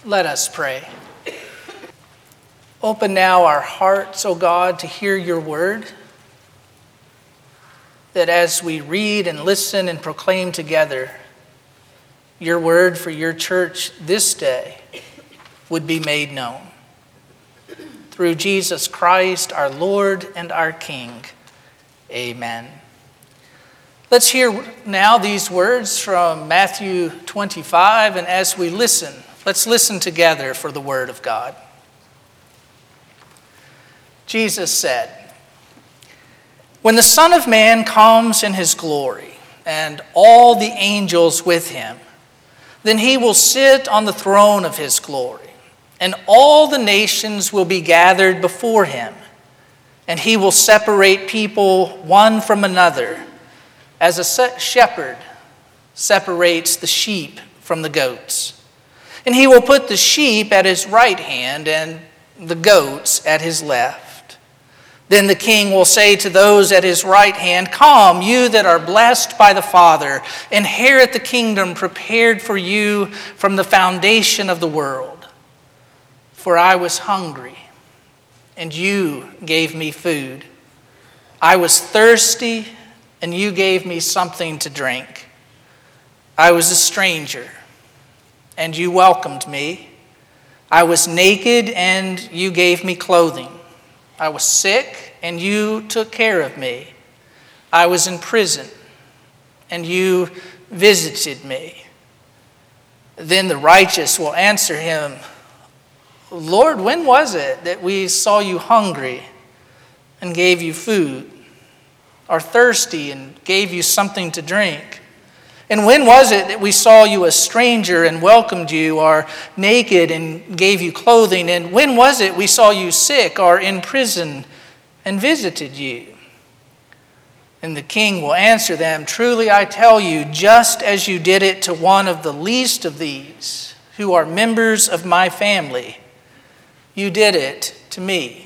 Let us pray. Open now our hearts, O God, to hear your word, that as we read and listen and proclaim together, your word for your church this day would be made known. Through Jesus Christ, our Lord and our King. Amen. Let's hear now these words from Matthew 25, and as we listen, let's listen together for the word of God. Jesus said, "When the Son of Man comes in his glory, and all the angels with him, then he will sit on the throne of his glory, and all the nations will be gathered before him, and he will separate people one from another, as a shepherd separates the sheep from the goats. And he will put the sheep at his right hand and the goats at his left. Then the king will say to those at his right hand, 'Come, you that are blessed by the Father, inherit the kingdom prepared for you from the foundation of the world. For I was hungry, and you gave me food. I was thirsty, and you gave me something to drink. I was a stranger, and you welcomed me. I was naked, and you gave me clothing. I was sick, and you took care of me. I was in prison, and you visited me.' Then the righteous will answer him, 'Lord, when was it that we saw you hungry and gave you food, or thirsty and gave you something to drink? And when was it that we saw you a stranger and welcomed you, or naked and gave you clothing? And when was it we saw you sick or in prison and visited you?' And the king will answer them, 'Truly I tell you, just as you did it to one of the least of these, who are members of my family, you did it to me.'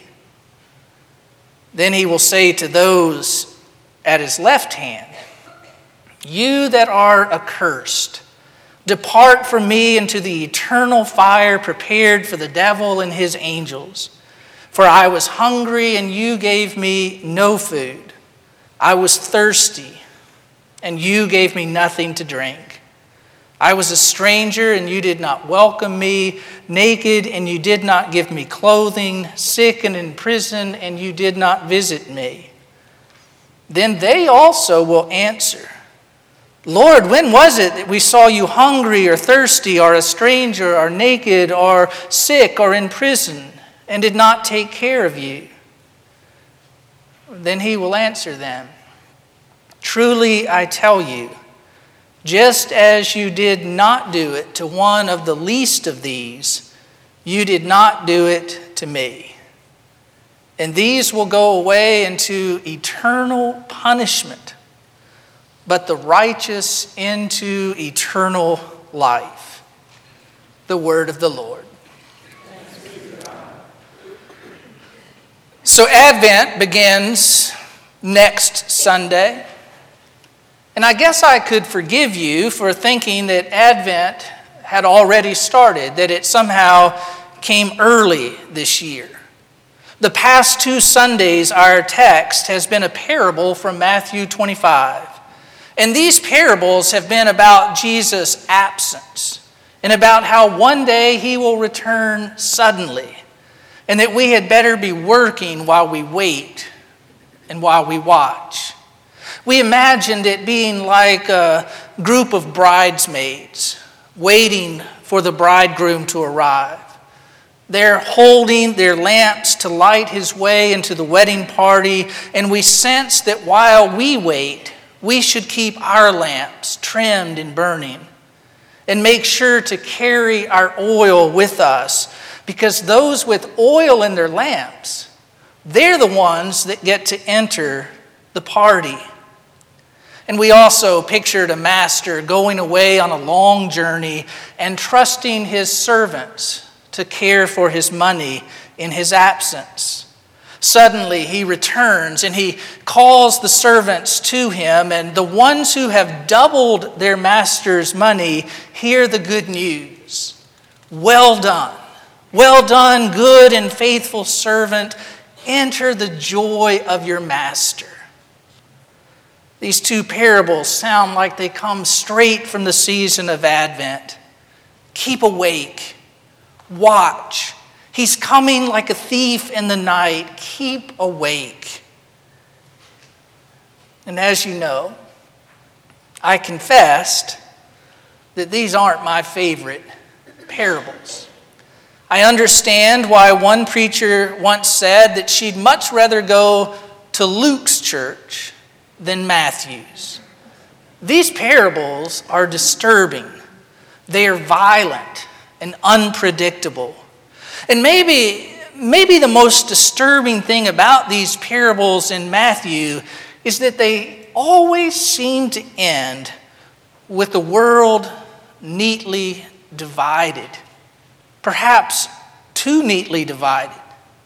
Then he will say to those at his left hand, 'You that are accursed, depart from me into the eternal fire prepared for the devil and his angels. For I was hungry, and you gave me no food. I was thirsty, and you gave me nothing to drink. I was a stranger, and you did not welcome me, naked, and you did not give me clothing, sick and in prison, and you did not visit me.' Then they also will answer, 'Lord, when was it that we saw you hungry or thirsty or a stranger or naked or sick or in prison and did not take care of you?' Then he will answer them, 'Truly I tell you, just as you did not do it to one of the least of these, you did not do it to me.' And these will go away into eternal punishment, but the righteous into eternal life." The word of the Lord. So Advent begins next Sunday. And I guess I could forgive you for thinking that Advent had already started, that it somehow came early this year. The past 2 Sundays, our text has been a parable from Matthew 25. And these parables have been about Jesus' absence and about how one day he will return suddenly, and that we had better be working while we wait and while we watch. We imagined it being like a group of bridesmaids waiting for the bridegroom to arrive. They're holding their lamps to light his way into the wedding party, and we sense that while we wait, we should keep our lamps trimmed and burning and make sure to carry our oil with us, because those with oil in their lamps, they're the ones that get to enter the party. And we also pictured a master going away on a long journey and trusting his servants to care for his money in his absence. Suddenly he returns and he calls the servants to him, and the ones who have doubled their master's money hear the good news. Well done. Well done, good and faithful servant. Enter the joy of your master. These two parables sound like they come straight from the season of Advent. Keep awake. Watch. He's coming like a thief in the night. Keep awake. And as you know, I confessed that these aren't my favorite parables. I understand why one preacher once said that she'd much rather go to Luke's church than Matthew's. These parables are disturbing. They are violent and unpredictable. And maybe the most disturbing thing about these parables in Matthew is that they always seem to end with the world neatly divided, perhaps too neatly divided,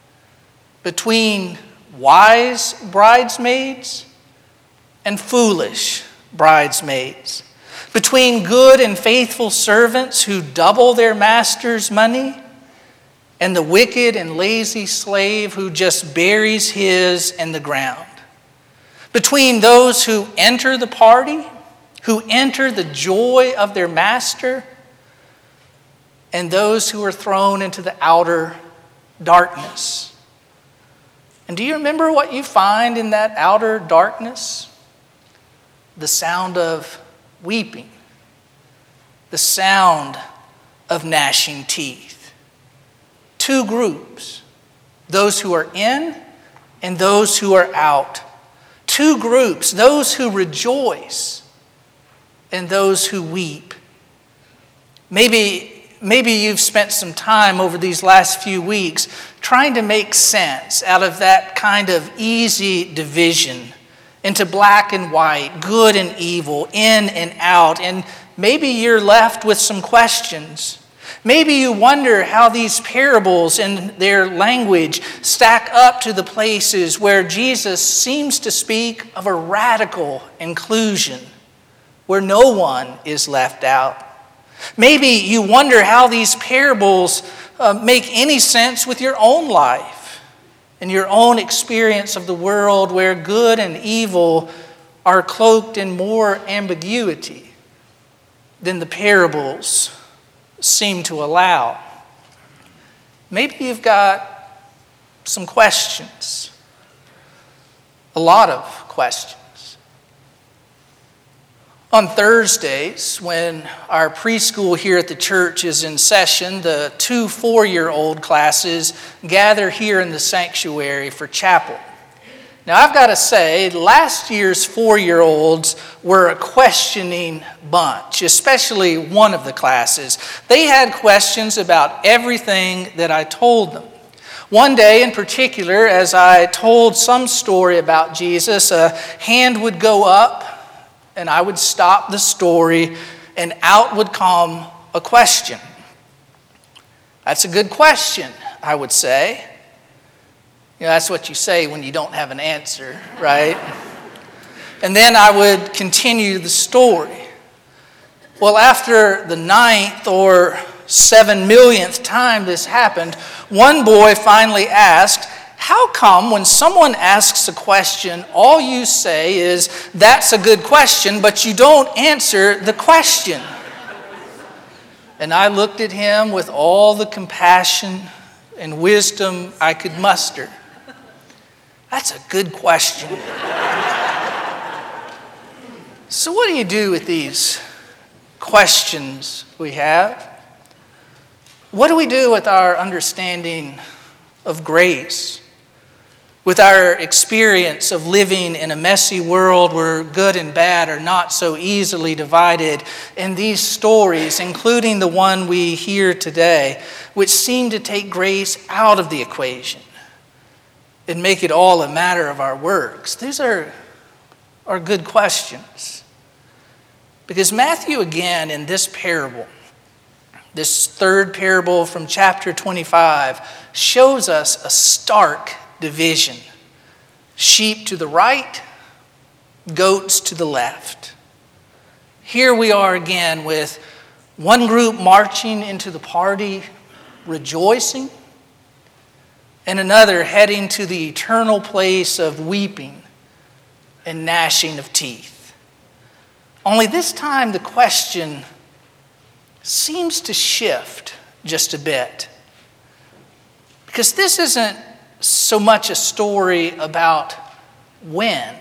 between wise bridesmaids and foolish bridesmaids, between good and faithful servants who double their master's money and the wicked and lazy slave who just buries his in the ground, between those who enter the party, who enter the joy of their master, and those who are thrown into the outer darkness. And do you remember what you find in that outer darkness? The sound of weeping, the sound of gnashing teeth. Two groups, those who are in and those who are out. Two groups, those who rejoice and those who weep. Maybe you've spent some time over these last few weeks trying to make sense out of that kind of easy division into black and white, good and evil, in and out. And maybe you're left with some questions. Maybe you wonder how these parables and their language stack up to the places where Jesus seems to speak of a radical inclusion, where no one is left out. Maybe you wonder how these parables make any sense with your own life and your own experience of the world, where good and evil are cloaked in more ambiguity than the parables seem to allow. Maybe you've got some questions, a lot of questions. On Thursdays, when our preschool here at the church is in session, the 2 4-year-old classes gather here in the sanctuary for chapel. Now, I've got to say, last year's 4-year-olds were a questioning bunch, especially one of the classes. They had questions about everything that I told them. One day in particular, as I told some story about Jesus, a hand would go up, and I would stop the story, and out would come a question. That's a good question, I would say. You know, that's what you say when you don't have an answer, right? And then I would continue the story. Well, after the 9th or 7 millionth time this happened, one boy finally asked, "How come when someone asks a question, all you say is, 'That's a good question,' but you don't answer the question?" And I looked at him with all the compassion and wisdom I could muster. That's a good question. So what do you do with these questions we have? What do we do with our understanding of grace? With our experience of living in a messy world where good and bad are not so easily divided, and these stories, including the one we hear today, which seem to take grace out of the equation and make it all a matter of our works? These are good questions. Because Matthew, again, in this parable, this third parable from chapter 25, shows us a stark division. Sheep to the right, goats to the left. Here we are again with One group marching into the party, rejoicing, and another heading to the eternal place of weeping and gnashing of teeth. Only this time the question seems to shift just a bit. Because this isn't so much a story about when.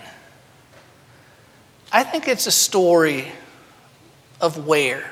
I think it's a story of where.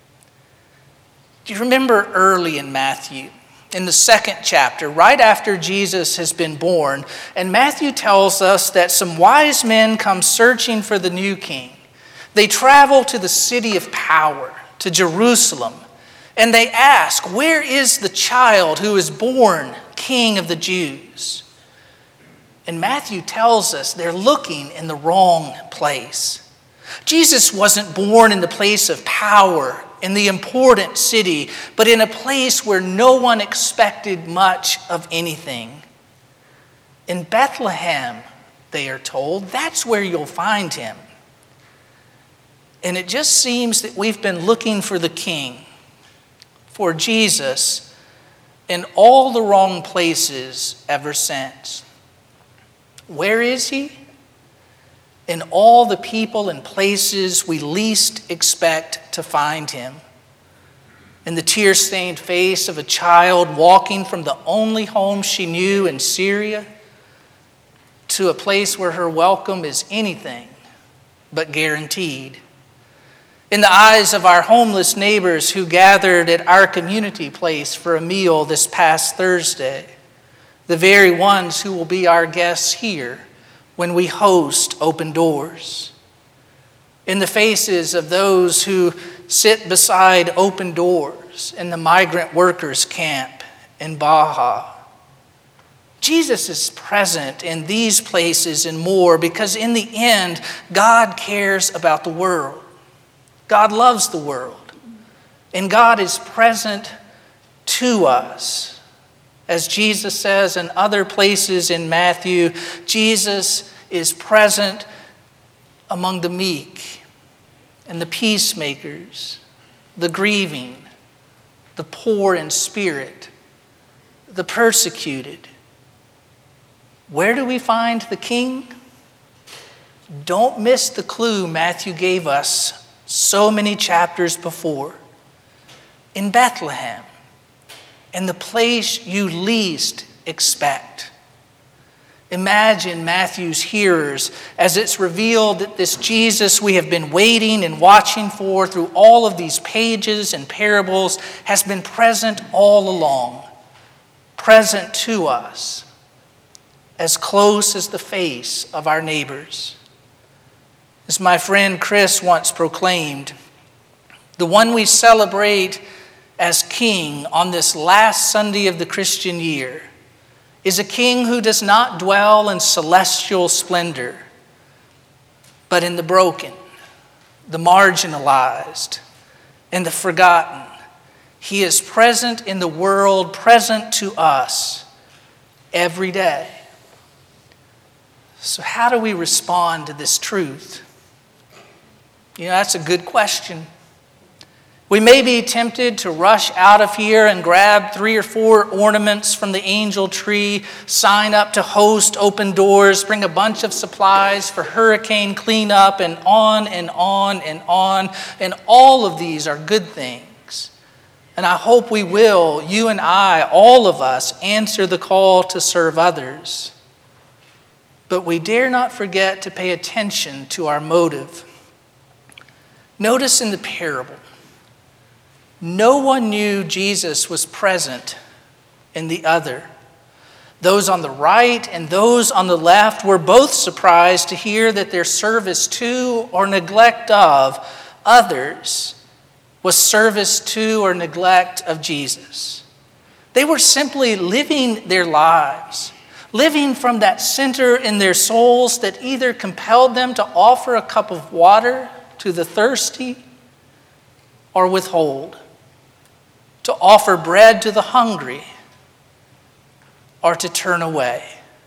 Do you remember early in Matthew, in the 2nd chapter, right after Jesus has been born, and Matthew tells us that some wise men come searching for the new king. They travel to the city of power, to Jerusalem, and they ask, "Where is the child who is born King of the Jews?" And Matthew tells us they're looking in the wrong place. Jesus wasn't born in the place of power, in the important city, but in a place where no one expected much of anything. In Bethlehem, they are told, that's where you'll find him. And it just seems that we've been looking for the king, for Jesus, in all the wrong places ever since. Where is he? In all the people and places we least expect to find him. In the tear-stained face of a child walking from the only home she knew in Syria to a place where her welcome is anything but guaranteed. In the eyes of our homeless neighbors who gathered at our community place for a meal this past Thursday, the very ones who will be our guests here when we host Open Doors. In the faces of those who sit beside Open Doors in the migrant workers camp in Baja. Jesus is present in these places and more because in the end, God cares about the world. God loves the world. And God is present to us. As Jesus says in other places in Matthew, Jesus is present among the meek and the peacemakers, the grieving, the poor in spirit, the persecuted. Where do we find the king? Don't miss the clue Matthew gave us so many chapters before. In Bethlehem, in the place you least expect. Imagine Matthew's hearers as it's revealed that this Jesus we have been waiting and watching for through all of these pages and parables has been present all along, present to us, as close as the face of our neighbors. As my friend Chris once proclaimed, the one we celebrate as king on this last Sunday of the Christian year is a king who does not dwell in celestial splendor, but in the broken, the marginalized, and the forgotten. He is present in the world, present to us every day. So how do we respond to this truth? That's a good question. We may be tempted to rush out of here and grab 3 or 4 ornaments from the angel tree, sign up to host Open Doors, bring a bunch of supplies for hurricane cleanup, and on and on and on. And all of these are good things. And I hope we will, you and I, all of us, answer the call to serve others. But we dare not forget to pay attention to our motive. Notice in the parable, no one knew Jesus was present in the other. Those on the right and those on the left were both surprised to hear that their service to or neglect of others was service to or neglect of Jesus. They were simply living their lives, living from that center in their souls that either compelled them to offer a cup of water to the thirsty or withhold, to offer bread to the hungry or to turn away.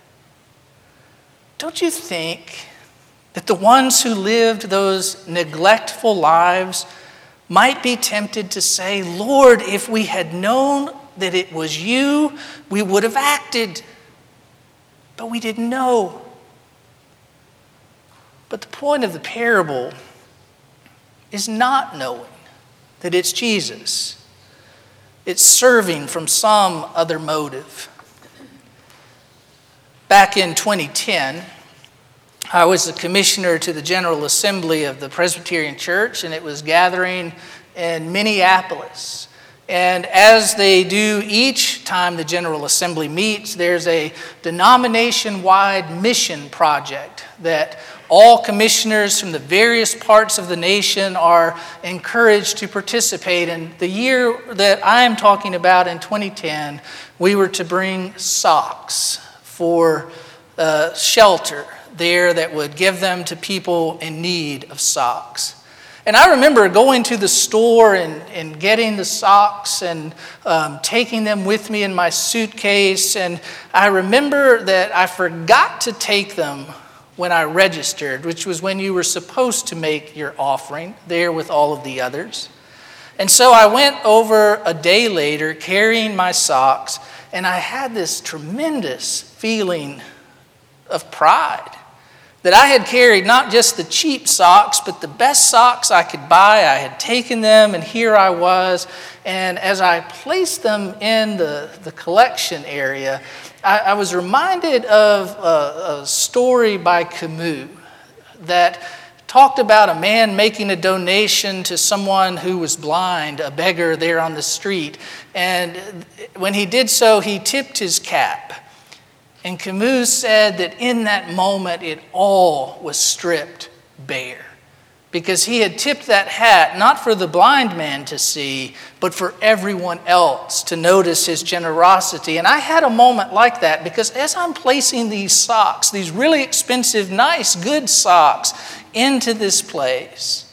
Don't you think that the ones who lived those neglectful lives might be tempted to say, Lord, if we had known that it was you, we would have acted. But we didn't know. But the point of the parable is not knowing that it's Jesus. It's serving from some other motive. Back in 2010, I was the commissioner to the General Assembly of the Presbyterian Church, and it was gathering in Minneapolis. And as they do each time the General Assembly meets, there's a denomination-wide mission project that all commissioners from the various parts of the nation are encouraged to participate in. The year that I'm talking about, in 2010, we were to bring socks for shelter there that would give them to people in need of socks. And I remember going to the store and getting the socks and taking them with me in my suitcase. And I remember that I forgot to take them when I registered, which was when you were supposed to make your offering there with all of the others. And so I went over a day later carrying my socks, and I had this tremendous feeling of pride that I had carried not just the cheap socks, but the best socks I could buy. I had taken them, and here I was. And as I placed them in the collection area, I was reminded of a story by Camus that talked about a man making a donation to someone who was blind, a beggar there on the street. And when he did so, he tipped his cap. And Camus said that in that moment, it all was stripped bare. Because he had tipped that hat not for the blind man to see, but for everyone else to notice his generosity. And I had a moment like that because as I'm placing these socks, these really expensive, nice, good socks, into this place,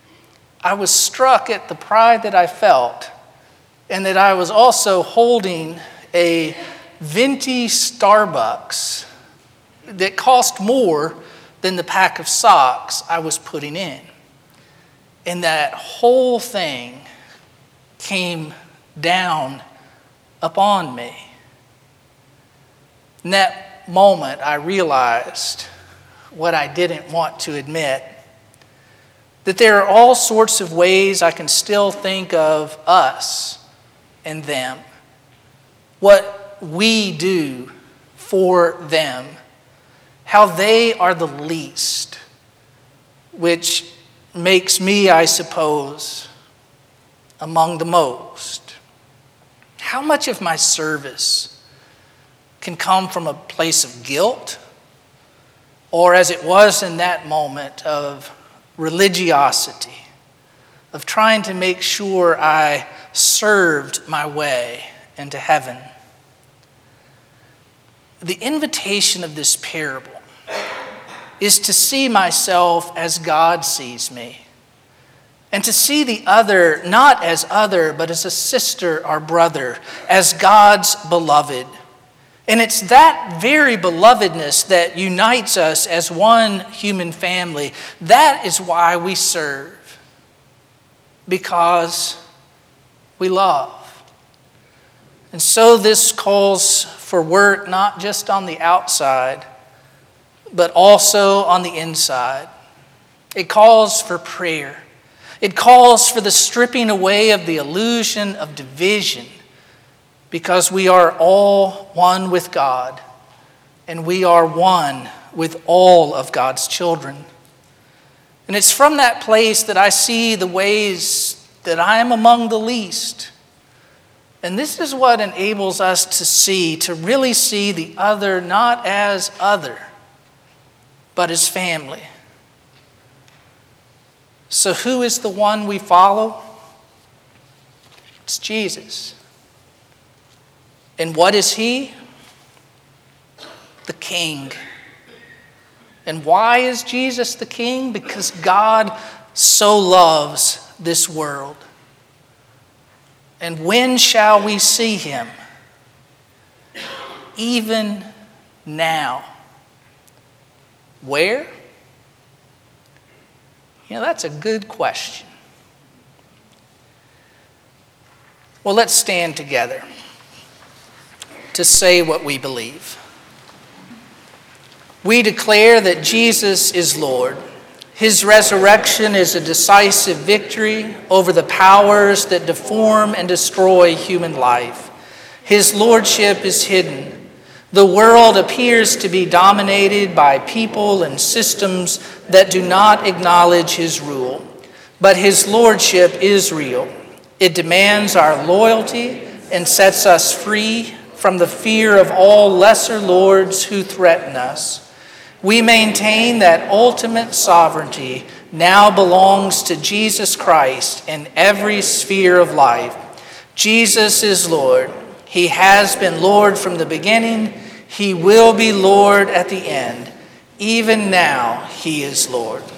I was struck at the pride that I felt, and that I was also holding a venti Starbucks that cost more than the pack of socks I was putting in. And that whole thing came down upon me. In that moment, I realized what I didn't want to admit, that there are all sorts of ways I can still think of us and them. What we do for them, how they are the least, which makes me, I suppose, among the most. How much of my service can come from a place of guilt, or as it was in that moment, of religiosity, of trying to make sure I served my way into heaven? The invitation of this parable is to see myself as God sees me, and to see the other not as other, but as a sister or brother, as God's beloved. And it's that very belovedness that unites us as one human family. That is why we serve, because we love. And so this calls for work not just on the outside, but also on the inside. It calls for prayer. It calls for the stripping away of the illusion of division, because we are all one with God, and we are one with all of God's children. And it's from that place that I see the ways that I am among the least. And this is what enables us to really see the other not as other, but as family. So who is the one we follow? It's Jesus. And what is he? The King. And why is Jesus the King? Because God so loves this world. And when shall we see him? Even now. Where? That's a good question. Well, let's stand together to say what we believe. We declare that Jesus is Lord. His resurrection is a decisive victory over the powers that deform and destroy human life. His lordship is hidden. The world appears to be dominated by people and systems that do not acknowledge his rule. But his lordship is real. It demands our loyalty and sets us free from the fear of all lesser lords who threaten us. We maintain that ultimate sovereignty now belongs to Jesus Christ in every sphere of life. Jesus is Lord. He has been Lord from the beginning. He will be Lord at the end. Even now, he is Lord.